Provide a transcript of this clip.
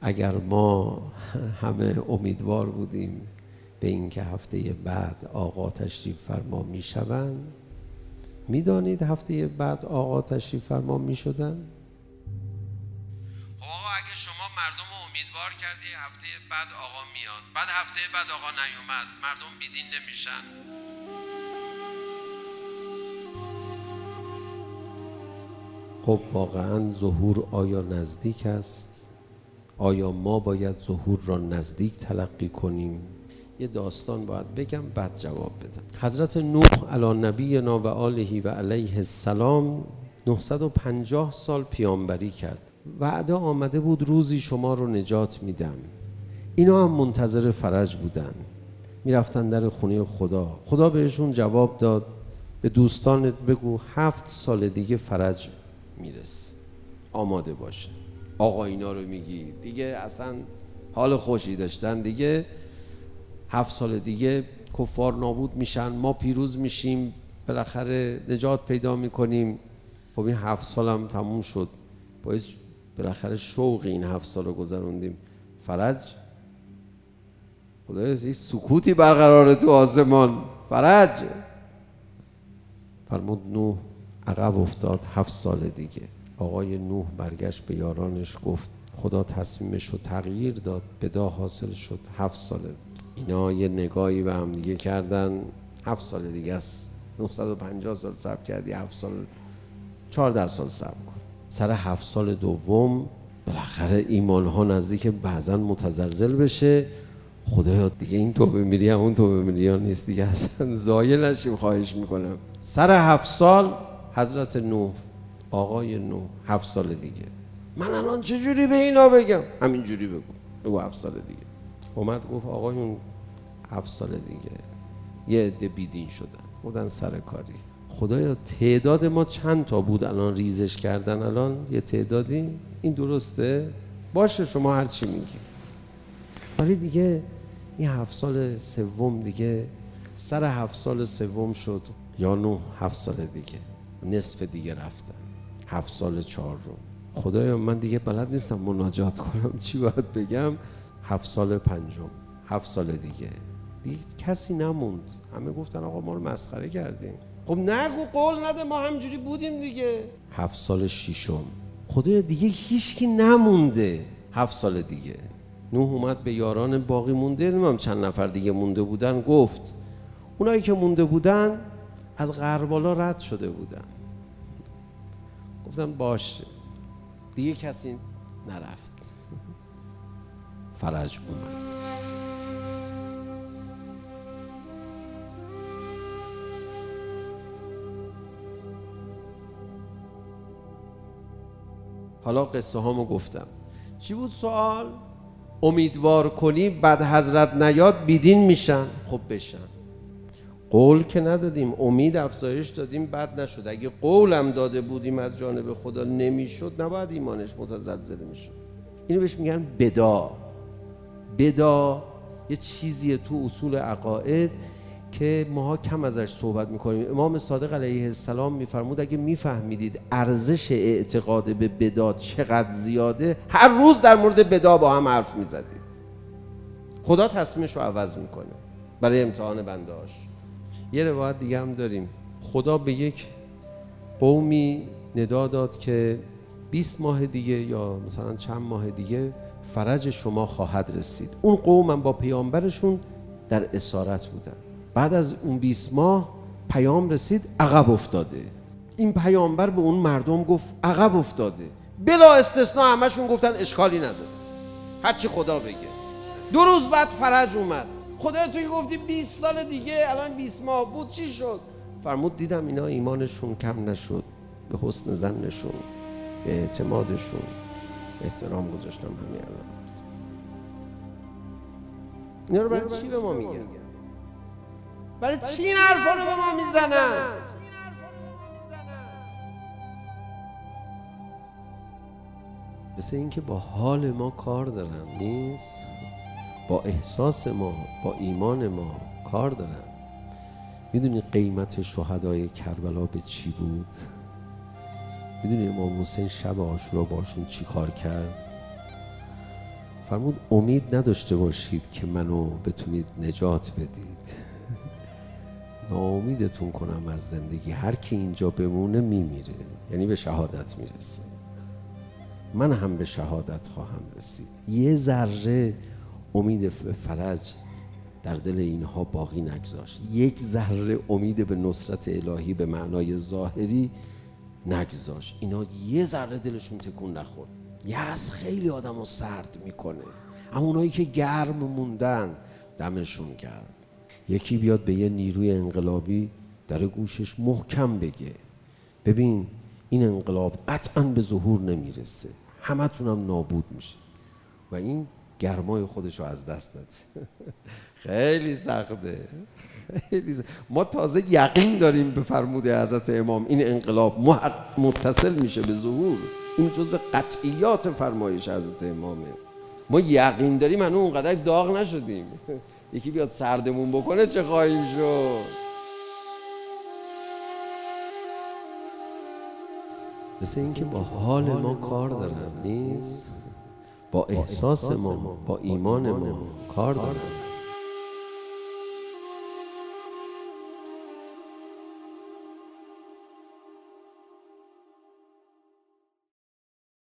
اگر ما همه امیدوار بودیم به اینکه هفته بعد آقا تشریف فرما می شوند، می دانید هفته بعد آقا تشریف فرما می شدن؟ خب آقا اگه شما مردم رو امیدوار کردی هفته بعد آقا میاد، بعد هفته بعد آقا نیومد، مردم بیدین نمیشن؟ خب واقعا ظهور آیا نزدیک است؟ آیا ما باید ظهور را نزدیک تلقی کنیم؟ یه داستان باید بگم بعد جواب بدم. حضرت نوح علی نبینا و آله و علیه السلام 950 سال پیامبری کرد. وعده آمده بود روزی شما رو نجات میدم. اینا هم منتظر فرج بودن، میرفتن در خونه خدا. خدا بهشون جواب داد به دوستانت بگو 7 سال دیگه فرج میرسه، آماده باشه. آقا اینا رو میگی دیگه اصلا حال خوشی داشتن دیگه. 7 سال دیگه کفار نابود میشن، ما پیروز میشیم، بالاخره نجات پیدا میکنیم. خب این 7 سال هم تموم شد، باید بالاخره شوق این 7 سال رو گذروندیم. فرج خدایا یه سکوتی برقراره تو آسمان، فرج. فرمود نوح عقب افتاد 7 سال دیگه. آقای نوح برگشت به یارانش گفت خدا تصمیمش رو تغییر داد، بدا حاصل شد 7 ساله. اینا یه نگاهی به هم دیگه کردن. 7 سال دیگه است، 950 سال صبر کردی، 7 سال 14 سال صبر کن. سر 7 سال دوم بالاخره ایمان ها نزدیک بعضن متزلزل بشه. خدایا دیگه این توبه میری هم اون توبه میری ها نیست دیگه، اصلا ضایع نشیم خواهش میکنم. سر 7 سال حضرت نوح، آقای نوح 7 سال دیگه. من الان چجوری به اینا بگم؟ همین جوری بگو 7 سال دیگه. اومد گفت آقایون 7 سال دیگه یه عده بیدین شدن، بودن سر کاری. خدایا تعداد ما چند تا بود الان ریزش کردن؟ الان یه تعدادی. این درسته؟ باشه شما هر چی میگی، ولی دیگه این 7 سال سوم دیگه، سر 7 سال سوم شد یا نوح 7 سال دیگه، نصف دیگه رفتن. 7 سال چهارم. خدایا من دیگه بلد نیستم مناجات کنم، چی باید بگم؟ 7 سال پنجم، 7 سال دیگه کسی نموند. همه گفتن آقا ما رو مسخره کردیم. خب نگو، قول نده، ما همجوری بودیم دیگه. 7 سال ششم. خدایا دیگه هیچکی نمونده. 7 سال دیگه نوح اومد به یاران باقی مونده، نمیدونم چند نفر دیگه مونده بودن، گفت اونایی که مونده بودن از غربالا رد شده بودن. گفتم باشه دیگه کسی نرفت. فرج اومد. حالا قصه هامو گفتم. چی بود سوال؟ امیدوار کنی بعد حضرت نیاد بیدین میشن. خب بشن. قول که ندادیم، امید افزایش دادیم، بد نشد. اگه قولم داده بودیم از جانب خدا نمیشد، نباید ایمانش متزلزل میشد. اینو بهش میگن بدا. بدا یه چیزیه تو اصول عقاید که ماها کم ازش صحبت میکنیم. امام صادق علیه السلام میفرمود اگه میفهمیدید ارزش اعتقاد به بدا چقدر زیاده، هر روز در مورد بدا با هم حرف میزدید. خدا تصمیمش رو عوض میکنه برای امتحان بندهاش. یه روایت دیگه هم داریم، خدا به یک قومی ندا داد که 20 ماه دیگه یا مثلا چند ماه دیگه فرج شما خواهد رسید. اون قوم هم با پیامبرشون در اسارت بودن. بعد از اون 20 ماه پیام رسید عقب افتاده. این پیامبر به اون مردم گفت عقب افتاده. بلا استثناء همشون گفتن اشکالی نداره، هرچی خدا بگه. 2 روز بعد فرج اومد. خدا توی گفتی 20 سال دیگه، الان 20 ماه بود، چی شد؟ فرمود دیدم اینا ایمانشون کم نشد، به حسن ظنشون، به اعتمادشون احترام گذاشتم. همین الان اینا رو برای چی به ما میگن؟ برای چی این حرفا رو به ما میزنن؟ مثل این که با حال ما کار دارن نیست، با احساس ما، با ایمان ما کار دارن. میدونی قیمت شهدای کربلا به چی بود؟ میدونی امام حسین شب عاشورا باشون چی کار کرد؟ فرمود امید نداشته باشید که منو بتونید نجات بدید. ناامیدتون کنم از زندگی. هر کی اینجا بمونه میمیره، یعنی به شهادت میرسه. من هم به شهادت خواهم رسید. یه ذره امید فرج در دل اینها باقی نگذاشت. یک ذره امید به نصرت الهی به معنای ظاهری نگذاشت. اینا یه ذره دلشون تکون نخورد. یأس خیلی آدمو سرد میکنه، اما اونایی که گرم موندن دمشون گرم. یکی بیاد به یه نیروی انقلابی در گوشش محکم بگه ببین این انقلاب قطعاً به ظهور نمیرسه، همتونم نابود میشه و این گرمای خودشو از دست نده. خیلی سخته. ما تازه یقین داریم به فرموده حضرت امام این انقلاب متصل میشه به ظهور. این جزء قطعیات فرمایش حضرت امامه. ما یقین داریم، هنوز اونقدر داغ نشدیم. یکی بیاد سردمون بکنه چه خواهیم شد؟ مثل اینکه با حال ما کار دارن نیست، با احساس ما، با ایمان ما کار دارن.